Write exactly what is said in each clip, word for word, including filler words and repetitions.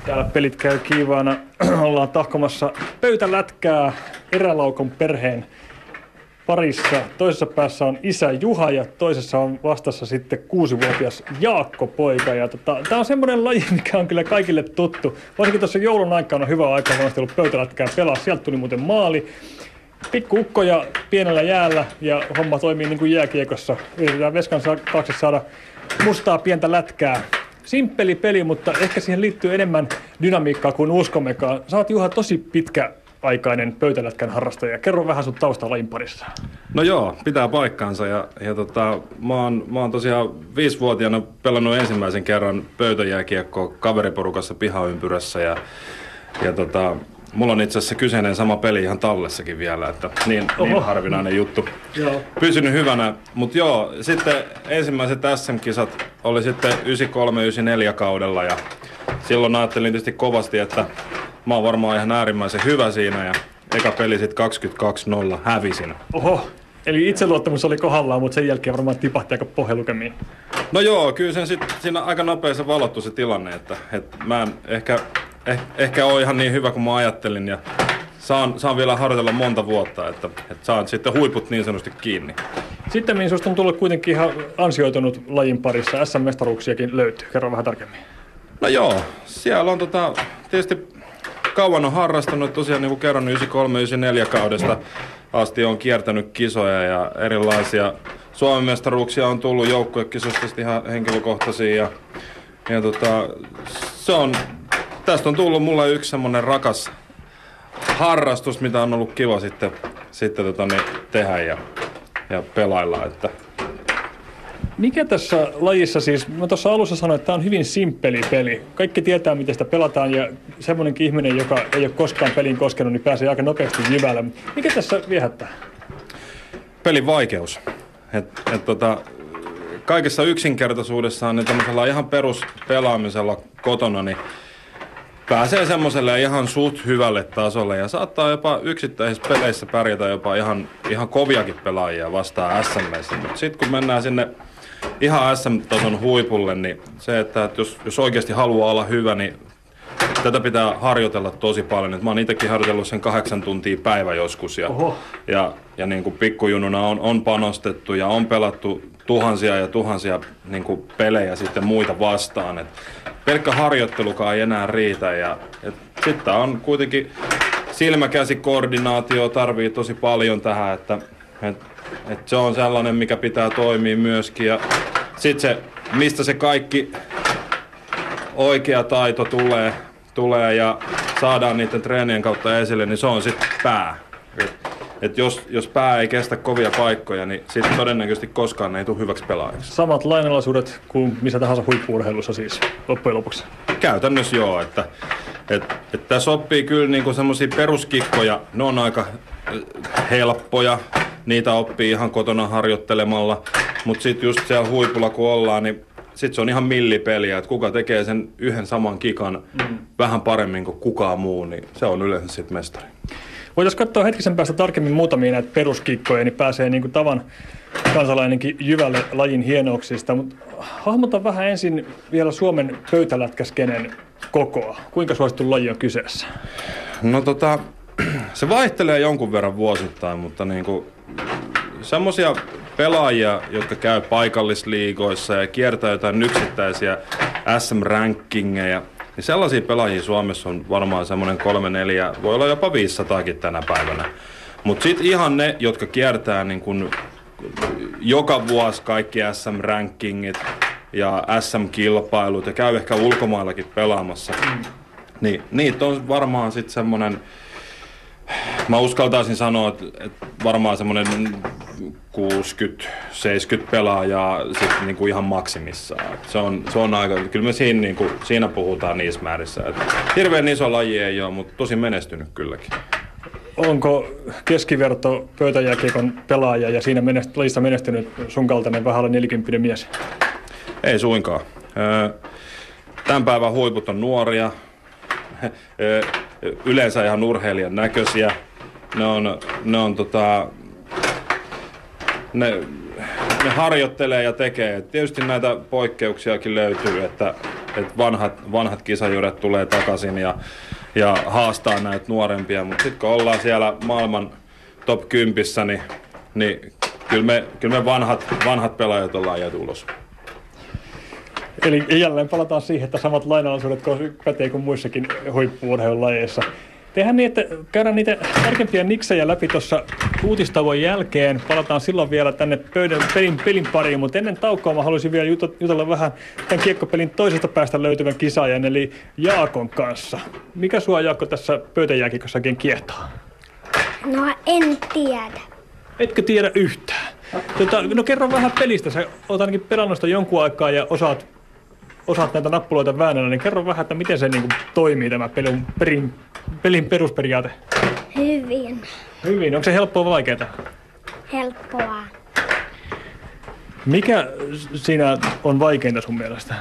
Täällä pelit käy kiivaana. Ollaan tahkomassa pöytälätkää Erälaukon perheen parissa. Toisessa päässä on isä Juha ja toisessa on vastassa sitten kuusivuotias Jaakko poika. Ja tota, tää on semmoinen laji, mikä on kyllä kaikille tuttu. Varsinkin tuossa joulun aikana on hyvä aika, kun on ollut pöytälätkää pelaa. Sieltä tuli muuten maali. Pikku ukkoja pienellä jäällä ja homma toimii niin kuin jääkiekossa. Yritetään veskan taakse saada mustaa pientä lätkää. Simppeli peli, mutta ehkä siihen liittyy enemmän dynamiikkaa kuin uskommekaan. Sä oot, Juha, tosi pitkäaikainen pöytälätkän harrastaja. Kerro vähän sun taustaa lajin parissa. No joo, pitää paikkaansa. Ja, ja tota, mä, oon, mä oon tosiaan viisivuotiaana pelannut ensimmäisen kerran pöytäjääkiekkoa kaveriporukassa pihaympyrässä. Ja, ja tota, mulla on itse asiassa kyseinen sama peli ihan tallessakin vielä, että niin, niin harvinainen juttu. Joo. Pysynyt hyvänä, mutta joo, sitten ensimmäiset S M-kisat oli sitten yhdeksänkymmentäkolme yhdeksänkymmentäneljä kaudella ja silloin ajattelin tietysti kovasti, että mä oon varmaan ihan äärimmäisen hyvä siinä ja eka peli sitten kaksikymmentäkaksi nolla hävisin. Oho, eli itseluottamus oli kohdallaan, mutta sen jälkeen varmaan tipahti aika pohjalukemiin. No joo, kyllä sen sit, siinä aika nopeasti valottu se tilanne, että, että mä en ehkä... Eh, ehkä on ihan niin hyvä kuin mä ajattelin ja saan, saan vielä harjoitella monta vuotta, että, että saan sitten huiput niin sanotusti kiinni. Sitten mihin susta on tullut kuitenkin ihan ansioitunut lajin parissa, S M-mestaruuksiakin löytyy. Kerro vähän tarkemmin. No joo, siellä on tota, tietysti kauan on harrastanut, tosiaan niin kuin kerron yhdeksänkymmentäkolme yhdeksänkymmentäneljä kaudesta asti on kiertänyt kisoja ja erilaisia Suomen mestaruuksia on tullut joukkuekisoista ihan henkilökohtaisia ja, ja tota, se on... Tästä on tullut mulle yksi semmonen rakas harrastus, mitä on ollut kiva sitten, sitten tota, niin, tehdä ja, ja pelailla. Että. Mikä tässä lajissa siis, mä tuossa alussa sanoin, että tämä on hyvin simppeli peli. Kaikki tietää, miten sitä pelataan ja semmoinenkin ihminen, joka ei ole koskaan peliin koskenut, niin pääsee aika nopeasti jyvällä. Mikä tässä viehättää? Pelin vaikeus. Et, et, tota, kaikessa yksinkertaisuudessaan niin tämmöisellä ihan peruspelaamisella kotona, niin pääsee semmoiselle ihan suht hyvälle tasolle ja saattaa jopa yksittäisissä peleissä pärjätä jopa ihan, ihan koviakin pelaajia vastaan S M:ssä. Mutta sitten kun mennään sinne ihan S M-tason huipulle, niin se, että jos, jos oikeasti haluaa olla hyvä, niin tätä pitää harjoitella tosi paljon. Et mä oon itsekin harjoitellut sen kahdeksan tuntia päivä joskus ja, ja, ja niin kuin pikkujununa on, on panostettu ja on pelattu tuhansia ja tuhansia niin kuin pelejä sitten muita vastaan. Et pelkkä harjoittelukaan ei enää riitä ja sitten on kuitenkin silmäkäsikoordinaatio tarvii tosi paljon tähän, että et, et se on sellainen, mikä pitää toimia myöskin ja sitten se, mistä se kaikki oikea taito tulee, tulee ja saadaan niiden treenien kautta esille, niin se on sitten pää. Et, et jos, jos pää ei kestä kovia paikkoja, niin sitten todennäköisesti koskaan ei tule hyväksi pelaajaksi. Samat lainalaisuudet kuin missä tahansa huippu-urheilussa siis loppujen lopuksi? Käytännössä joo, että et, et tässä oppii kyllä niinku semmosia peruskikkoja, ne on aika helppoja, niitä oppii ihan kotona harjoittelemalla, mutta sitten just siellä huipulla kun ollaan, niin sitten se on ihan millipeliä, että kuka tekee sen yhden saman kikan mm. vähän paremmin kuin kukaan muu, niin se on yleensä sitten mestari. Voitaisiin katsoa hetkisen päästä tarkemmin muutamia näitä peruskikkoja, niin pääsee niin kuin tavan kansalainenkin jyvälle lajin hienouksista. Mutta hahmota vähän ensin vielä Suomen pöytälätkäskenen kokoa. Kuinka suosittu laji on kyseessä? No tota, se vaihtelee jonkun verran vuosittain, mutta niinku semmoisia pelaajia, jotka käy paikallisliigoissa ja kiertää jotain yksittäisiä S M-rankingeja, niin sellaisia pelaajia Suomessa on varmaan semmoinen kolme, neljä, voi olla jopa viisisataakin tänä päivänä. Mutta sitten ihan ne, jotka kiertää niin kun joka vuosi kaikki S M-rankingit ja S M-kilpailut ja käy ehkä ulkomaillakin pelaamassa, mm. niin niitä on varmaan sitten semmoinen, mä uskaltaisin sanoa, että varmaan semmoinen kuusikymmentä seitsemänkymmentä pelaajaa sitten niinku ihan maksimissaan. Se on, se on aika, kyllä me siinä, niinku, siinä puhutaan niissä määrissä. Et hirveän iso laji ei ole, mutta tosi menestynyt kylläkin. Onko keskiverto pöytäjääkiekon pelaaja ja siinä menest- lajissa menestynyt sun kaltainen vähän alle neljäkymppinen mies? Ei suinkaan. Tämän päivän huiput on nuoria, yleensä ihan urheilijan näköisiä. Ne on, ne on tota, ne, ne harjoittelee ja tekee. Tietysti näitä poikkeuksiakin löytyy, että et vanhat, vanhat kisajuret tulee takaisin ja, ja haastaa näitä nuorempia, mutta sitten kun ollaan siellä maailman top kympissä, niin, niin kyllä me, kyllä me vanhat, vanhat pelaajat ollaan jääty ulos. Eli jälleen palataan siihen, että samat lainalaisuudet pätee kuin muissakin huippu-urheilulajeissa. Tehdään niin, että käydään niitä tärkeimpiä niksejä läpi tuossa uutistauon jälkeen. Palataan silloin vielä tänne pöydän pelin, pelin pariin, mutta ennen taukoa mä haluaisin vielä jutella vähän tämän kiekkopelin toisesta päästä löytyvän kisaajan, eli Jaakon kanssa. Mikä sua, Jaakko, tässä pöytäjääkiekossa oikein kiehtoo? No en tiedä. Etkö tiedä yhtään? Tota, no kerro vähän pelistä. Sä oot ainakin pelannut sitä jonkun aikaa ja osaat, osaat näitä nappuloita väännellä, niin kerro vähän, että miten se niin kuin toimii tämä pelin, pelin, pelin perusperiaate. Hyvin. Hyvin. Onko se helppoa vai vaikeaa? Helppoa. Mikä siinä on vaikeinta sun mielestä?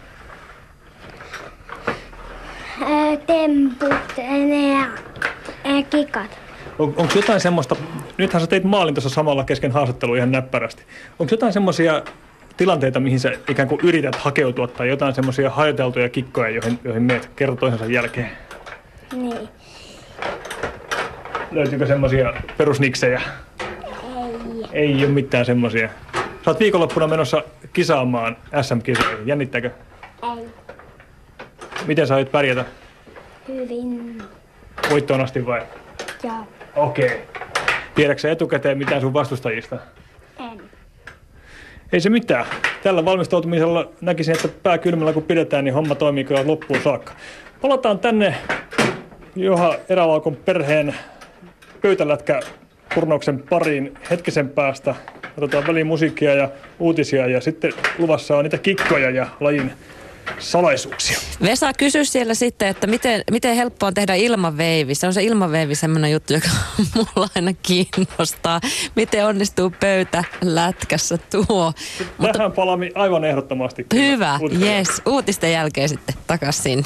Ää, temput ja ää, kikat. On, onko jotain semmoista, nythän sä teit maalin tuossa samalla kesken haastattelua ihan näppärästi. Onko jotain semmoisia tilanteita, mihin sä ikään kuin yrität hakeutua, tai jotain semmoisia harjoiteltuja kikkoja, joihin, joihin meet kerta toisensa jälkeen? Niin. Löytyykö semmoisia perusniksejä? Ei. Ei ole mitään semmoisia. Sä oot viikonloppuna menossa kisaamaan S M-kisoihin. Jännittääkö? Ei. Miten sä aiot pärjätä? Hyvin. Voittoon asti vai? Joo. Okei. Okay. Tiedätkö sä etukäteen mitään sun vastustajista? En. Ei se mitään. Tällä valmistautumisella näkisin, että pää kylmällä kun pidetään, niin homma toimii kyllä loppuun saakka. Palataan tänne Juha Erälaukon perheen pöytälätkä turnauksen pariin hetkisen päästä. Otetaan väliin musiikkia ja uutisia ja sitten luvassa on niitä kikkoja ja lajin salaisuuksia. Vesa kysyi siellä sitten, että miten, miten helppoa on tehdä ilmaveivi. Se on se ilmaveivi semmoinen juttu, joka mulla aina kiinnostaa. Miten onnistuu pöytälätkässä tuo. Mutta tähän palaamme aivan ehdottomasti. Hyvä, jes. Uutisten jälkeen sitten takaisin sinne.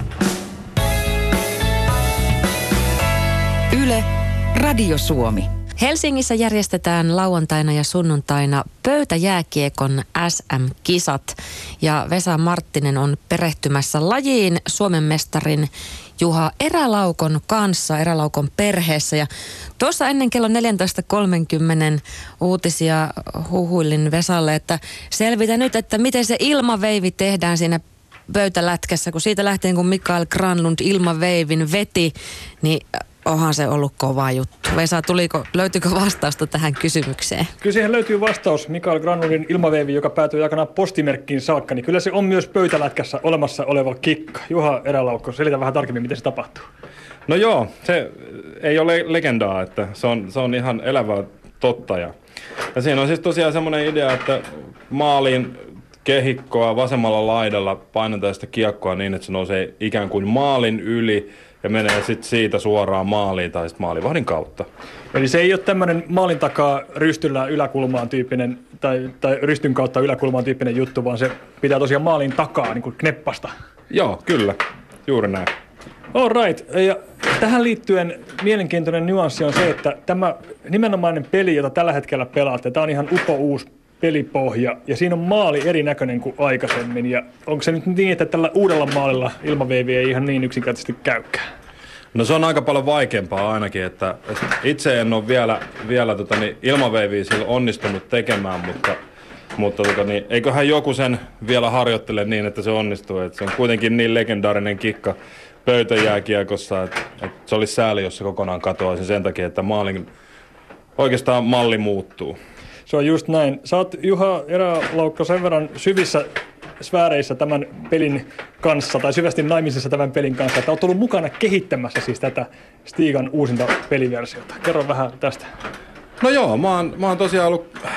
Yle, Radio Suomi. Helsingissä järjestetään lauantaina ja sunnuntaina pöytäjääkiekon S M-kisat ja Vesa Marttinen on perehtymässä lajiin Suomen mestarin Juha Erälaukon kanssa, Erälaukon perheessä. Ja tuossa ennen kello neljätoista kolmekymmentä uutisia huhuilin Vesalle, että selvitä nyt, että miten se ilmaveivi tehdään siinä pöytälätkässä, kun siitä lähtien kun Mikael Granlund ilmaveivin veti, niin onhan se ollut kova juttu. Vesa, tuliko, löytyykö vastausta tähän kysymykseen? Kyllä siihen löytyy vastaus. Mikael Granlundin ilmaveivi, joka päätyi aikanaan postimerkkiin saakka, niin kyllä se on myös pöytälätkässä olemassa oleva kikka. Juha Erälaukko, selitä vähän tarkemmin, miten se tapahtuu. No joo, se ei ole legendaa, että se on, se on ihan elävää totta. Ja, ja siinä on siis tosiaan semmoinen idea, että maalin kehikkoa vasemmalla laidalla painetaan sitä kiekkoa niin, että se nousee ikään kuin maalin yli ja menee sitten siitä suoraan maaliin tai sitten maalivahdin kautta. Eli se ei ole tämmöinen maalin takaa rystyllä yläkulmaan tyyppinen tai, tai rystyn kautta yläkulmaan tyyppinen juttu, vaan se pitää tosiaan maalin takaa niin kuin kneppasta. Joo, kyllä. Juuri näin. All right. Ja tähän liittyen mielenkiintoinen nyanssi on se, että tämä nimenomainen peli, jota tällä hetkellä pelaatte, tämä on ihan upo uusi pelipohja ja siinä on maali erinäköinen kuin aikaisemmin. Ja onko se nyt niin, että tällä uudella maalilla ilmaveivi ei ihan niin yksinkertaisesti käykään? No se on aika paljon vaikeampaa ainakin, että, että itse en ole vielä, vielä tota, niin, ilmaveiviä sillä onnistunut tekemään, mutta, mutta tota, niin, eiköhän joku sen vielä harjoittele niin, että se onnistuu. Että se on kuitenkin niin legendaarinen kikka pöytäjääkiekossa, että, että se olisi sääli, jos se kokonaan katoaisi sen takia, että maalin oikeastaan malli muuttuu. Se on just näin. Sä oot, Juha Erälaukko, sen verran syvissä sfääreissä tämän pelin kanssa, tai syvästi naimisissa tämän pelin kanssa, että oot ollut mukana kehittämässä siis tätä Stigan uusinta peliversiota. Kerro vähän tästä. No joo, mä oon, mä oon tosiaan ollut äh,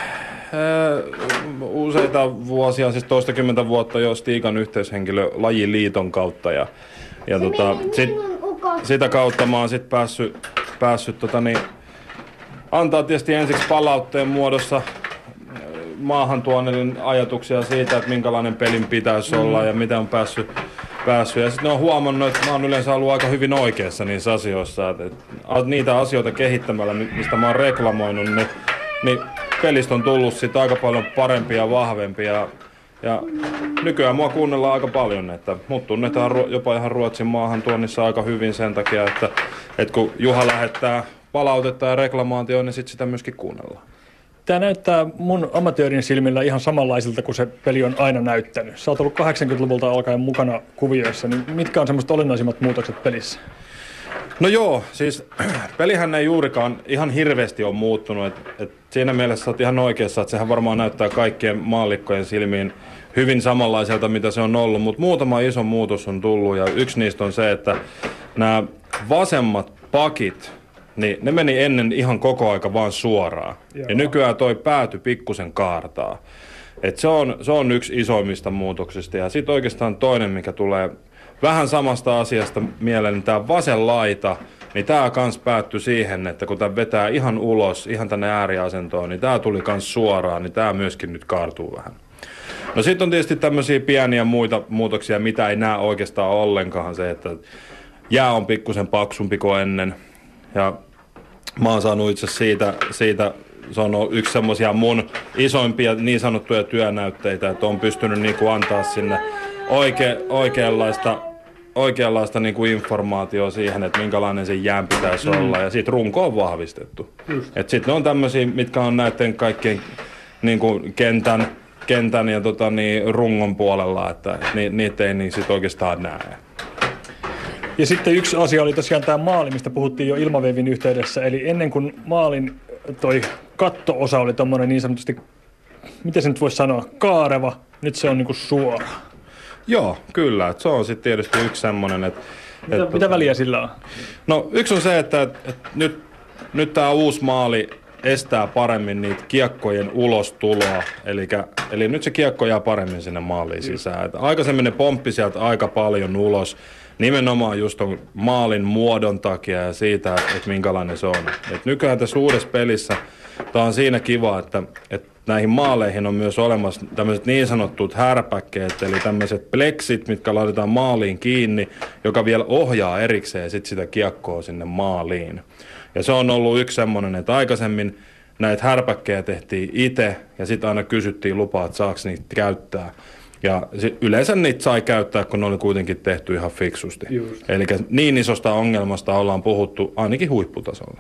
useita vuosia, siis toistakymmentä vuotta jo Stigan yhteyshenkilö Lajiliiton kautta, ja, ja tota, sit, sitä kautta mä oon sit päässyt, päässyt tota niin, antaa tietysti ensiksi palautteen muodossa maahan tuonne ajatuksia siitä, että minkälainen pelin pitäisi olla ja miten on päässyt. päässyt. Ja sitten on huomannut, että mä oon yleensä ollut aika hyvin oikeassa niissä asioissa. Että niitä asioita kehittämällä, mistä mä oon reklamoinut, niin, niin pelistä on tullut sitten aika paljon parempia ja vahvempia. Ja nykyään mua kuunnellaan aika paljon, että mut tunnetaan jopa ihan Ruotsin maahan tuonnissa aika hyvin sen takia, että, että kun Juha lähettää palautetta ja reklamaatioon, niin sit sitä myöskin kuunnellaan. Tämä näyttää mun amatöörin silmillä ihan samanlaisilta kuin se peli on aina näyttänyt. Sä oot ollut kahdeksankymmentäluvulta alkaen mukana kuvioissa, niin mitkä on semmoiset olennaisimmat muutokset pelissä? No joo, siis pelihän ei juurikaan ihan hirveästi ole muuttunut. Et, et siinä mielessä olet ihan oikeassa, että sehän varmaan näyttää kaikkien maallikkojen silmiin hyvin samanlaiselta, mitä se on ollut. Mutta muutama iso muutos on tullut ja yksi niistä on se, että nämä vasemmat pakit, niin ne meni ennen ihan koko aika vaan suoraan. Joo. Ja nykyään toi pääty pikkusen kaartaa. Et se, on, se on yksi isoimmista muutoksista. Ja sitten oikeastaan toinen, mikä tulee vähän samasta asiasta mieleen, niin tämä vasen laita, niin tämä kans päättyi siihen, että kun tämä vetää ihan ulos, ihan tänne ääriasentoon, niin tämä tuli kans suoraan, niin tämä myöskin nyt kaartuu vähän. No sitten on tietysti tämmöisiä pieniä muita muutoksia, mitä ei näe oikeastaan ollenkaan. Se, että jää on pikkusen paksumpi kuin ennen. Ja mä oon saanut itse siitä, siitä se on yksi semmoisia mun isoimpia niin sanottuja työnäytteitä, että on pystynyt niinku antaa sinne Oike, oikeanlaista, oikeanlaista niin kuin informaatiota siihen, että minkälainen sen jään pitäisi mm. olla, ja siitä runko on vahvistettu. Sitten ne on tämmöisiä, mitkä on näiden kaikkien niin kuin kentän, kentän ja tota, niin, rungon puolella, että ni, niitä ei niin sit oikeastaan näe. Ja sitten yksi asia oli tosiaan tämä maali, mistä puhuttiin jo ilmaveivin yhteydessä, eli ennen kuin maalin toi katto-osa oli tommoinen niin sanotusti, miten se nyt voisi sanoa, kaareva, nyt se on niin kuin suora. Joo, kyllä. Se on sitten tietysti yksi semmoinen, että... Mitä, et, mitä väliä sillä on? No yksi on se, että, että nyt, nyt tämä uusi maali estää paremmin niitä kiekkojen ulostuloa. Elikkä, eli nyt se kiekko jää paremmin sinne maaliin sisään. Et aikaisemmin ne pomppi sieltä aika paljon ulos. Nimenomaan just on maalin muodon takia ja siitä, että minkälainen se on. Et nykyään tässä uudessa pelissä tämä on siinä kiva, että, että näihin maaleihin on myös olemassa tämmöiset niin sanotut härpäkkeet, eli tämmöiset pleksit, mitkä laitetaan maaliin kiinni, joka vielä ohjaa erikseen sit sitä kiekkoa sinne maaliin. Ja se on ollut yksi semmoinen, että aikaisemmin näitä härpäkkejä tehtiin itse ja sitten aina kysyttiin lupaa, että saako niitä käyttää. Ja yleensä niitä sai käyttää, kun ne oli kuitenkin tehty ihan fiksusti. Eli niin isosta ongelmasta ollaan puhuttu ainakin huipputasolla.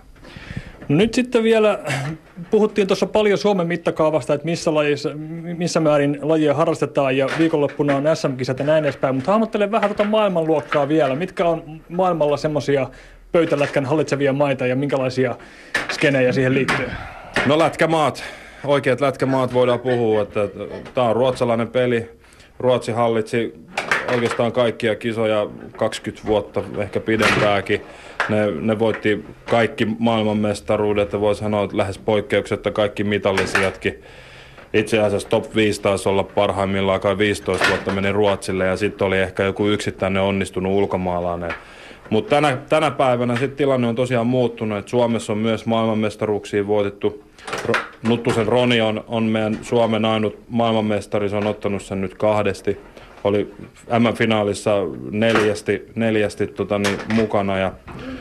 No nyt sitten vielä puhuttiin tuossa paljon Suomen mittakaavasta, että missä, lajissa, missä määrin lajia harrastetaan ja viikonloppuna on S M-kisat ja näin edespäin, mutta hahmottelen vähän tuota maailmanluokkaa vielä. Mitkä on maailmalla semmoisia pöytälätkän hallitsevia maita ja minkälaisia skenejä siihen liittyy? No lätkämaat, oikeat lätkämaat voidaan puhua, että tämä on ruotsalainen peli. Ruotsi hallitsi oikeastaan kaikkia kisoja kaksikymmentä vuotta, ehkä pidempääkin. Ne, ne voitti kaikki maailmanmestaruudet ja voi sanoa, että lähes poikkeuksetta kaikki mitallisijatkin. Itse asiassa top viisi taisi olla parhaimmillaan, kai viisitoista vuotta meni Ruotsille ja sitten oli ehkä joku yksittäinen onnistunut ulkomaalainen. Mutta tänä, tänä päivänä sitten tilanne on tosiaan muuttunut, että Suomessa on myös maailmanmestaruuksia voitettu. Nuttusen Roni on, on meidän Suomen ainut maailmanmestari, se on ottanut sen nyt kahdesti. Oli M M-finaalissa neljästi, neljästi tota, niin, mukana ja,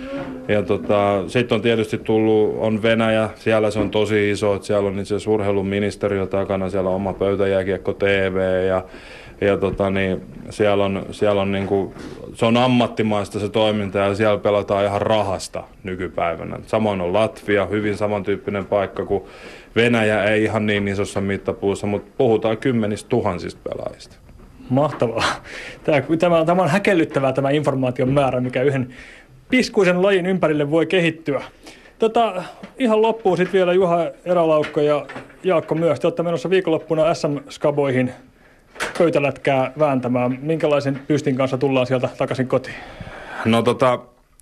ja tota, sitten on tietysti tullut, on Venäjä, siellä se on tosi iso, että siellä on itse asiassa urheiluministeriö takana, siellä on oma pöytäjääkiekko T V ja, ja tota, niin, siellä on, siellä on niinku, se on ammattimaista se toiminta ja siellä pelataan ihan rahasta nykypäivänä. Samoin on Latvia, hyvin samantyyppinen paikka kuin Venäjä, ei ihan niin isossa mittapuussa, mutta puhutaan kymmenistä tuhansista pelaajista. Mahtavaa. Tämä, tämä, tämä on häkellyttävää tämä informaation määrä, mikä yhden piskuisen lajin ympärille voi kehittyä. Tota, ihan loppuun sitten vielä Juha Erälaukko ja Jaakko myös. Te olette menossa viikonloppuna S M-skaboihin pöytälätkää vääntämään. Minkälaisen pystin kanssa tullaan sieltä takaisin kotiin? No tota,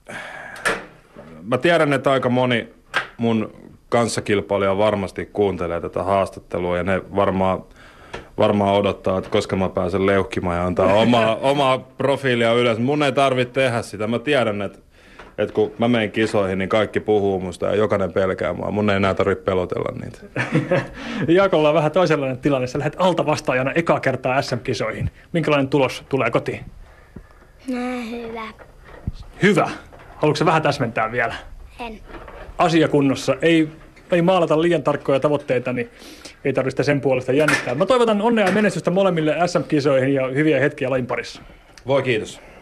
mä tiedän, että aika moni mun kanssakilpailija varmasti kuuntelee tätä haastattelua ja ne varmaan Varmaan odottaa, että koska mä pääsen leuhkimaan ja antaa omaa, omaa profiilia ylös. Mun ei tarvitse tehdä sitä. Mä tiedän, että, että kun mä menen kisoihin, niin kaikki puhuu musta ja jokainen pelkää mua. Mun ei enää tarvitse pelotella niitä. Jaakolla on vähän toisenlainen tilanne. Sä lähdet alta vastaajana ekaa kertaa S M-kisoihin. Minkälainen tulos tulee kotiin? No, hyvä. Hyvä. Haluatko sä vähän täsmentää vielä? En. Asia kunnossa. Ei ei maalata liian tarkkoja tavoitteita, niin ei tarvitse sen puolesta jännittää. Mä toivotan onnea ja menestystä molemmille S M-kisoihin ja hyviä hetkiä lajin parissa. Voi kiitos.